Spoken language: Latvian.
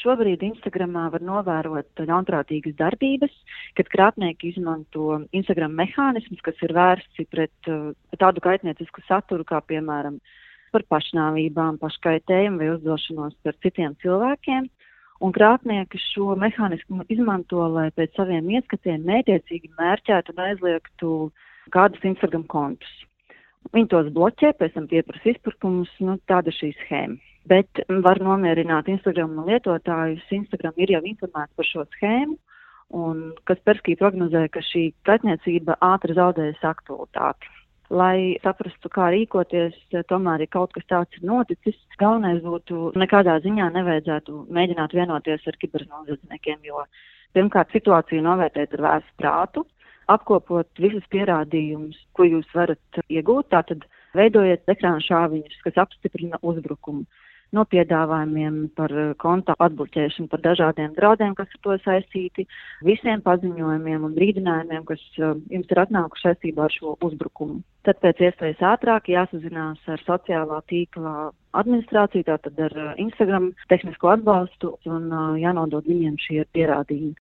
šobrīd Instagramā var novērot ļaunprātīgas darbības, kad krāpnieki izmanto Instagram mehānismus, kas ir vērsti pret tādu kaitniecisku saturu, kā piemēram par pašnāvībām, paškaitējumu vai uzdošanos par citiem cilvēkiem. Un krāpnieki šo mehānismu izmanto, lai pēc saviem ieskatiem mētiecīgi mērķētu un aizliegtu kādus Instagram kontus. Viņi tos bloķē, pēc tam pieprasa izpirkumus, tāda šī schēma. Bet var nomierināt Instagram lietotājus. Instagram ir jau informēts par šo schēmu, un Kaspersky prognozē, ka šī kaitniecība ātri zaudēs aktualitāti. Lai saprastu, kā rīkoties, tomēr, ja kaut kas tāds ir noticis, galvenais būtu nekādā ziņā nevajadzētu mēģināt vienoties ar kibernoziedzniekiem, jo pirmkārt situāciju novērtēt ar vēsu prātu, apkopot visus pierādījumus, ko jūs varat iegūt, tātad veidojiet ekrāna šāviņus, kas apstiprina uzbrukumu, no piedāvājumiem par konta atbloķēšanu, par dažādiem draudiem, kas ar to saistīti, visiem paziņojumiem un brīdinājumiem, kas jums ir atnākuši saistībā ar šo uzbrukumu. Tad pēc iespējas ātrāk jāsazinās ar sociālā tīkla administrāciju, tātad ar Instagram tehnisko atbalstu un jānodod viņiem šie pierādījumi.